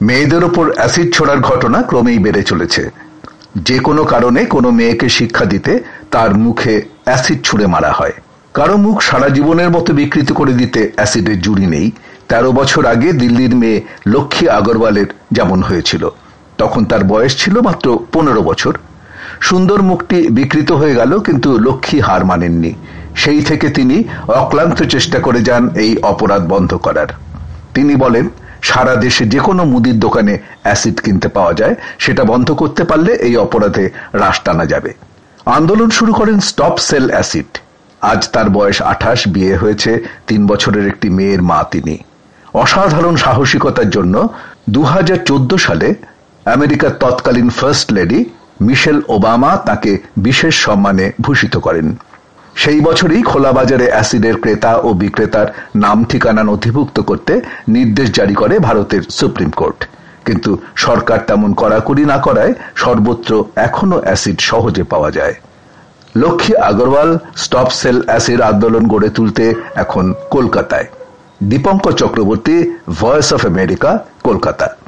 মেয়েদের ওপর অ্যাসিড ছোড়ার ঘটনা ক্রমেই বেড়ে চলেছে। যে কোনো কারণে কোনো মেয়েকে শিক্ষা দিতে তার মুখে অ্যাসিড ছুঁড়ে মারা হয়। কারো মুখ সারা জীবনের মতো বিকৃত করে দিতে অ্যাসিডের জুড়ি নেই। 13 বছর আগে দিল্লির মেয়ে লক্ষ্মী আগরওয়ালের যেমন হয়েছিল। তখন তার বয়স ছিল মাত্র 15 বছর। সুন্দর মুখটি বিকৃত হয়ে গেল, কিন্তু লক্ষ্মী হার মানেননি। সেই থেকে তিনি অক্লান্ত চেষ্টা করে যান এই অপরাধ বন্ধ করার। তিনি বলেন, সারা দেশে যে কোনো মুদির দোকানে অ্যাসিড কিনতে পাওয়া যায়, সেটা বন্ধ করতে পারলে এই অপরাধে হ্রাস টানা যাবে। আন্দোলন শুরু করেন স্টপ সেল অ্যাসিড। আজ তার বয়স 28, বিয়ে হয়েছে, 3 বছরের একটি মেয়ের মা তিনি। অসাধারণ সাহসিকতার জন্য 2014 সালে আমেরিকার তৎকালীন ফার্স্ট লেডি মিশেল ওবামা তাকে বিশেষ সম্মানে ভূষিত করেন। সেই বছরই খোলা বাজারে অ্যাসিডের ক্রেতা ও বিক্রেতার নাম ঠিকানা নথিভুক্ত করতে নির্দেশ জারি করে ভারতের সুপ্রিম কোর্ট। কিন্তু সরকার তেমন কড়াকড়ি না করায় সর্বত্র এখনো অ্যাসিড সহজে পাওয়া যায়। Lakshmi Agarwal stop sale acid আন্দোলন গড়ে তুলতে এখন কলকাতায়। Dipankar Chakraborty, voice of America, Kolkata.